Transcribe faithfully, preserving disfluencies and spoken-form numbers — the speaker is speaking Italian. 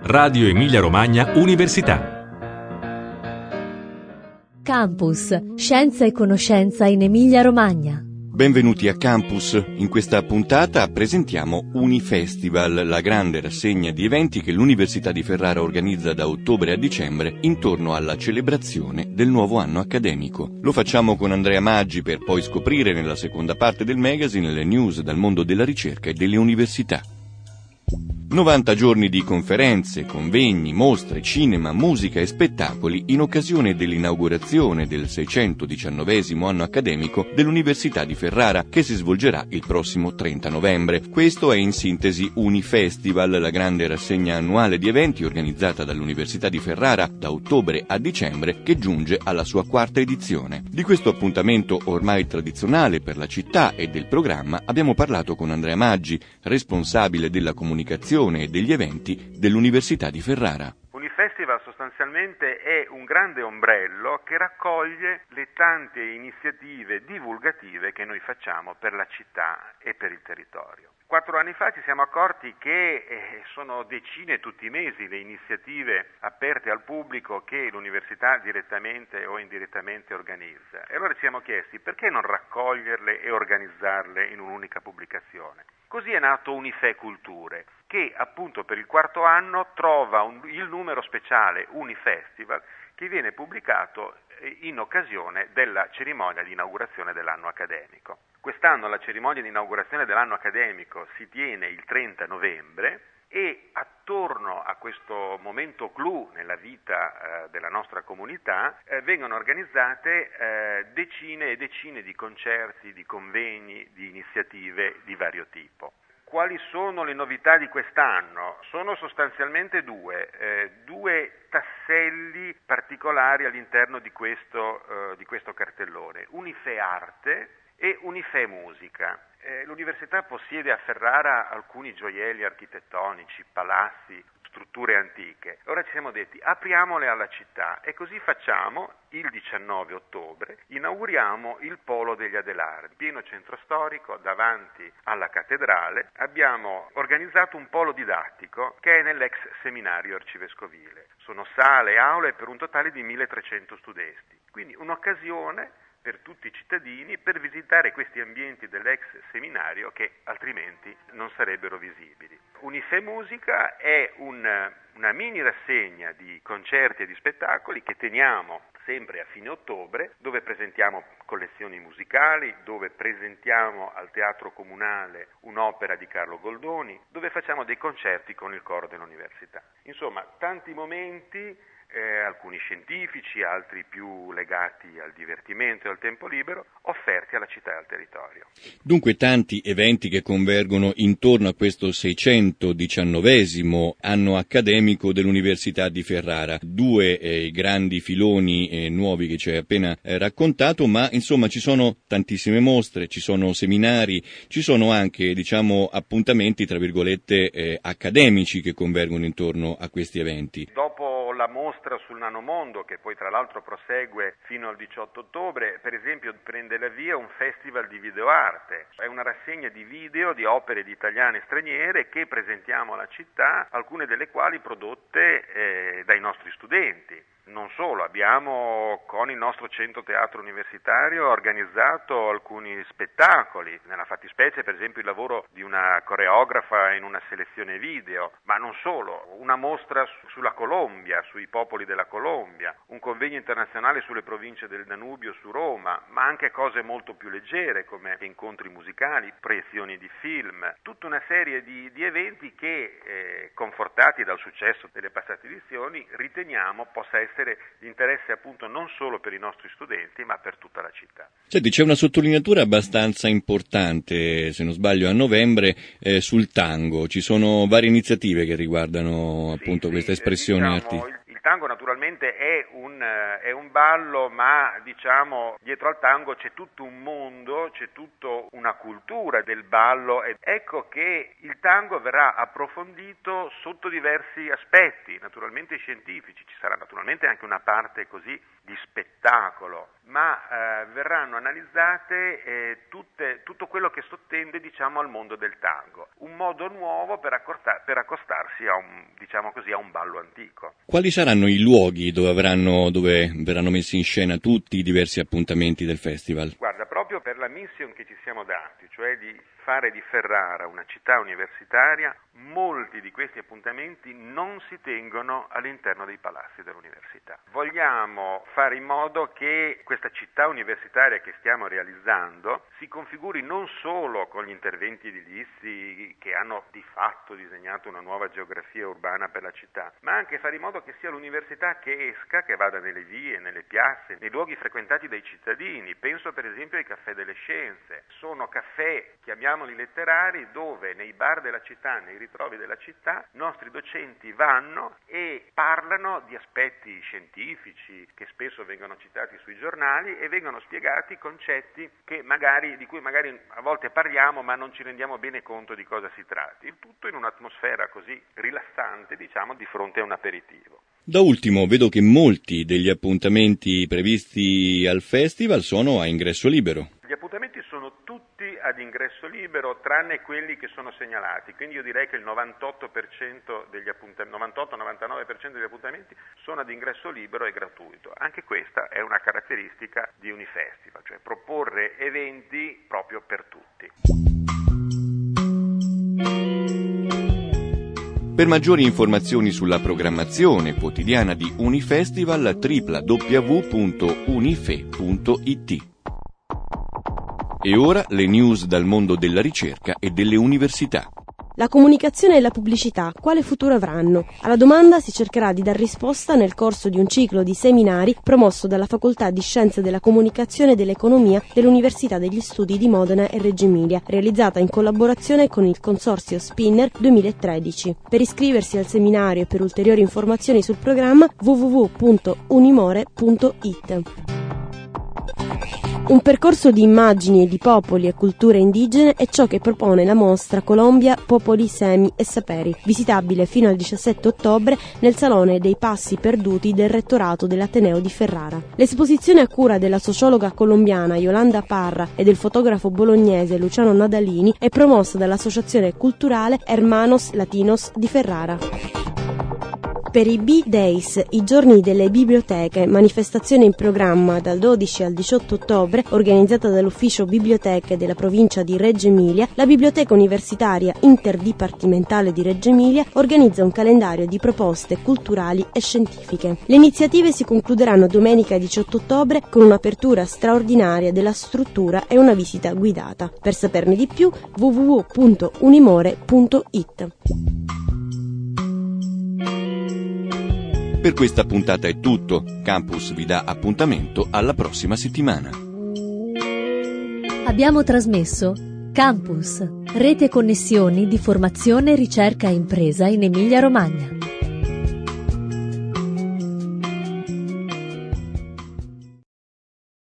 Radio Emilia Romagna Università. Campus, scienza e conoscenza in Emilia Romagna. Benvenuti a Campus. In questa puntata presentiamo Unifestival, la grande rassegna di eventi che l'Università di Ferrara organizza da ottobre a dicembre intorno alla celebrazione del nuovo anno accademico. Lo facciamo con Andrea Maggi per poi scoprire nella seconda parte del magazine le news dal mondo della ricerca e delle università. novanta giorni di conferenze, convegni, mostre, cinema, musica e spettacoli in occasione dell'inaugurazione del seicentodiciannovesimo anno accademico dell'Università di Ferrara, che si svolgerà il prossimo trenta novembre. Questo è in sintesi Unifestival, la grande rassegna annuale di eventi organizzata dall'Università di Ferrara da ottobre a dicembre, che giunge alla sua quarta edizione. Di questo appuntamento ormai tradizionale per la città e del programma abbiamo parlato con Andrea Maggi, responsabile della comunicazione e degli eventi dell'Università di Ferrara. Unifestival sostanzialmente è un grande ombrello che raccoglie le tante iniziative divulgative che noi facciamo per la città e per il territorio. Quattro anni fa ci siamo accorti che eh, sono decine tutti i mesi le iniziative aperte al pubblico che l'università direttamente o indirettamente organizza. E allora ci siamo chiesti perché non raccoglierle e organizzarle in un'unica pubblicazione. Così è nato Unife Culture, che appunto per il quarto anno trova un, il numero speciale Unifestival che viene pubblicato in occasione della cerimonia di inaugurazione dell'anno accademico. Quest'anno la cerimonia di inaugurazione dell'anno accademico si tiene il trenta novembre e attorno a questo momento clou nella vita eh, della nostra comunità eh, vengono organizzate eh, decine e decine di concerti, di convegni, di iniziative di vario tipo. Quali sono le novità di quest'anno? Sono sostanzialmente due, eh, due tasselli particolari all'interno di questo, eh, di questo cartellone, Unife Arte e Unife Musica. Eh, l'università possiede a Ferrara alcuni gioielli architettonici, palazzi, strutture antiche. Ora ci siamo detti apriamole alla città e così facciamo il diciannove ottobre, inauguriamo il Polo degli Adelardi, pieno centro storico davanti alla cattedrale. Abbiamo organizzato un polo didattico che è nell'ex seminario arcivescovile. Sono sale e aule per un totale di milletrecento studenti, quindi un'occasione per tutti i cittadini per visitare questi ambienti dell'ex seminario che altrimenti non sarebbero visibili. Unife Musica è un, una mini rassegna di concerti e di spettacoli che teniamo sempre a fine ottobre, dove presentiamo collezioni musicali, dove presentiamo al Teatro Comunale un'opera di Carlo Goldoni, dove facciamo dei concerti con il coro dell'università. Insomma, tanti momenti, Eh, alcuni scientifici, altri più legati al divertimento e al tempo libero, offerti alla città e al territorio. Dunque tanti eventi che convergono intorno a questo seicentodiciannovesimo anno accademico dell'Università di Ferrara. Due eh, grandi filoni eh, nuovi che ci hai appena eh, raccontato, ma insomma ci sono tantissime mostre, ci sono seminari, ci sono anche, diciamo, appuntamenti tra virgolette eh, accademici che convergono intorno a questi eventi. Dopo la mostra sul nanomondo, che poi tra l'altro prosegue fino al diciotto ottobre, per esempio prende la via un festival di videoarte. È una rassegna di video di opere di italiane e straniere che presentiamo alla città, alcune delle quali prodotte eh, dai nostri studenti. Non solo, abbiamo con il nostro centro teatro universitario organizzato alcuni spettacoli, nella fattispecie per esempio il lavoro di una coreografa in una selezione video, ma non solo, una mostra sulla Colombia, sui popoli della Colombia, un convegno internazionale sulle province del Danubio su Roma, ma anche cose molto più leggere come incontri musicali, proiezioni di film, tutta una serie di, di eventi che, eh, confortati dal successo delle passate edizioni, riteniamo possa essere di interesse appunto non solo per i nostri studenti ma per tutta la città. Senti, c'è una sottolineatura abbastanza importante, se non sbaglio a novembre, eh, sul tango. Ci sono varie iniziative che riguardano sì, appunto sì, questa espressione diciamo, artistica. Il, il tango naturalmente è un, è un ballo, ma diciamo dietro al tango c'è tutto un mondo, c'è tutta una cultura del ballo. Ed ecco che il tango verrà approfondito sotto diversi aspetti, naturalmente scientifici. Ci sarà naturalmente anche una parte così di spettacolo, ma eh, verranno analizzate eh, tutte, tutto quello che sottende, diciamo, al mondo del tango, un modo nuovo per, accorta- per accostarsi a un, diciamo così, a un ballo antico. Quali saranno i luoghi dove, avranno, dove verranno messi in scena tutti i diversi appuntamenti del festival? Guarda, proprio per la mission che ci siamo dati, cioè di fare di Ferrara una città universitaria, molti di questi appuntamenti non si tengono all'interno dei palazzi dell'università. Vogliamo fare in modo che questa città universitaria che stiamo realizzando si configuri non solo con gli interventi edilizi che hanno di fatto disegnato una nuova geografia urbana per la città, ma anche fare in modo che sia l'università che esca, che vada nelle vie, nelle piazze, nei luoghi frequentati dai cittadini. Penso per esempio ai caffè delle scienze. Sono caffè, chiamiamoli letterari, dove nei bar della città, nei ritrovi della città, nostri docenti vanno e parlano di aspetti scientifici che spesso vengono citati sui giornali e vengono spiegati concetti che magari, di cui magari a volte parliamo ma non ci rendiamo bene conto di cosa si tratti. Il tutto in un'atmosfera così rilassante, diciamo, di fronte a un aperitivo. Da ultimo, vedo che molti degli appuntamenti previsti al festival sono a ingresso libero. Gli appuntamenti sono tutti ad ingresso libero, tranne quelli che sono segnalati, quindi io direi che il novantotto per cento degli appuntamenti, novantotto novantanove per cento degli appuntamenti sono ad ingresso libero e gratuito. Anche questa è una caratteristica di Unifestival, cioè proporre eventi proprio per tutti. Per maggiori informazioni sulla programmazione quotidiana di Unifestival, w w w punto unife punto i t. E ora le news dal mondo della ricerca e delle università. La comunicazione e la pubblicità, quale futuro avranno? Alla domanda si cercherà di dar risposta nel corso di un ciclo di seminari promosso dalla Facoltà di Scienze della Comunicazione e dell'Economia dell'Università degli Studi di Modena e Reggio Emilia, realizzata in collaborazione con il Consorzio Spinner duemilatredici. Per iscriversi al seminario e per ulteriori informazioni sul programma w w w punto unimore punto i t. Un percorso di immagini e di popoli e culture indigene è ciò che propone la mostra Colombia, Popoli, Semi e Saperi, visitabile fino al diciassette ottobre nel Salone dei Passi Perduti del Rettorato dell'Ateneo di Ferrara. L'esposizione a cura della sociologa colombiana Yolanda Parra e del fotografo bolognese Luciano Nadalini è promossa dall'Associazione Culturale Hermanos Latinos di Ferrara. Per i B-Days, i giorni delle biblioteche, manifestazione in programma dal dodici al diciotto ottobre, organizzata dall'Ufficio Biblioteche della provincia di Reggio Emilia, la Biblioteca Universitaria Interdipartimentale di Reggio Emilia organizza un calendario di proposte culturali e scientifiche. Le iniziative si concluderanno domenica diciotto ottobre con un'apertura straordinaria della struttura e una visita guidata. Per saperne di più, w w w punto unimore punto i t. Per questa puntata è tutto. Campus vi dà appuntamento alla prossima settimana. Abbiamo trasmesso Campus, rete connessioni di formazione, ricerca e impresa in Emilia-Romagna.